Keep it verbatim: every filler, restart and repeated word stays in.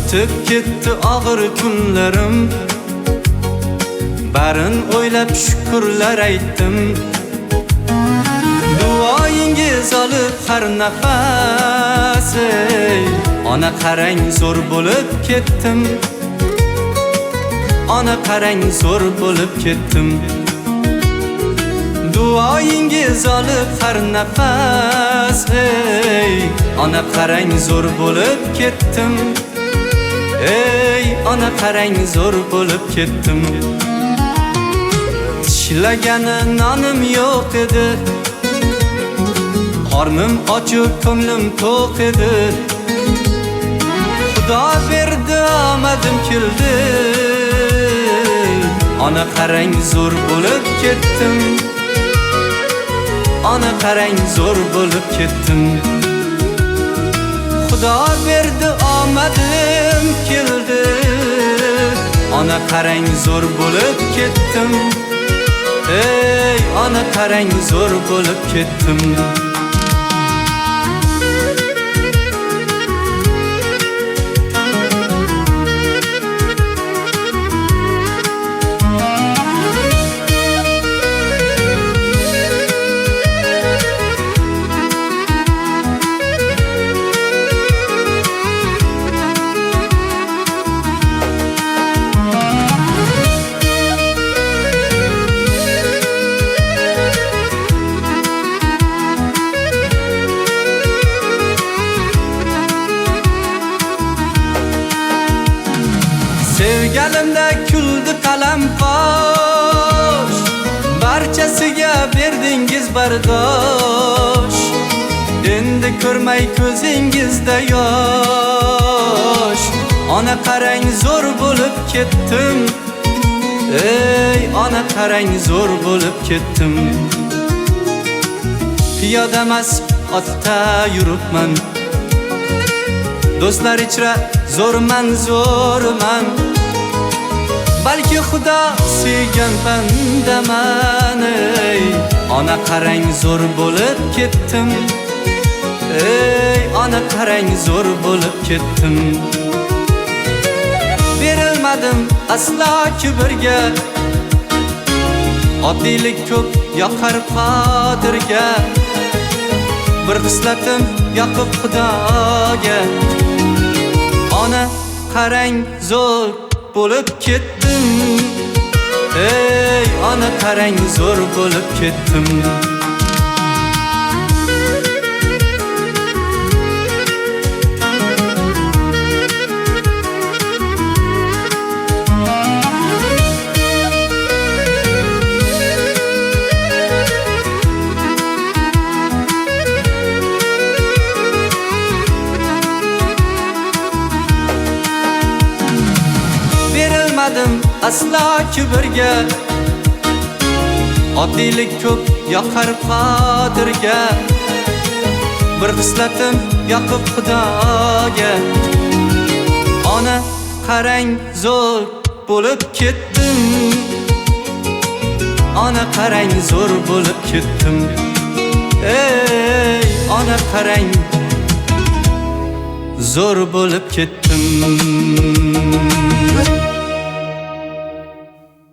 o'tib ketdi og'ir kunlarim, barin o'ylab shukrlar aytdim. Duoyingiz olib har nafas, ey ona qarang zo'r bo'lib ketdim. Ona qarang zo'r bo'lib ketdim. Duoyingiz olib har nafas, ey ona qarang zo'r bo'lib ketdim. Ey ona qarang zo'r bo'lib ketdim. Tishlagani nonim yo'q edi, qornim ochiq ko'nglim to'q edi. Xudo berdi omadim keldi, ona qarang zo'r bo'lib ketdim. Ona qarang zo'r bo'lib ketdim. Xudo berdi omadim keldi, ona qarang zo'r bo'lib ketdim. Ey ona qarang zo'r bo'lib ketdim. Sevgalimda kuldi qalam qosh, barchasiga berdingiz bardosh. Endi ko'rmay ko'zingizda yosh, ona qarang zo'r bo'lib ketdim. Ey ona qarang zo'r bo'lib ketdim. Piyoda emas otda yuribman, do'stlar ichra zo'rman zo'rman. Balki Xudo sevgan bandaman, ey ona qarang zo'r bo'lib ketdim. Ey ona qarang zo'r bo'lib ketdim. Berilmadim aslo kibrga, oddiylik ko'p yoqar qodirga. Bir xislatim yoqib Xudoga, ona qarang zo'r bo'lib ketdim. Ey ona qarang zo'r bo'lib ketdim. Aslo kibrga, oddiylik ko'p yoqar qodirga. Bir xislatim yoqib Xudoga, ona qarang zo'r bo'lib ketdim. Ona qarang zo'r bo'lib ketdim. Ey ona qarang zo'r bo'lib ketdim.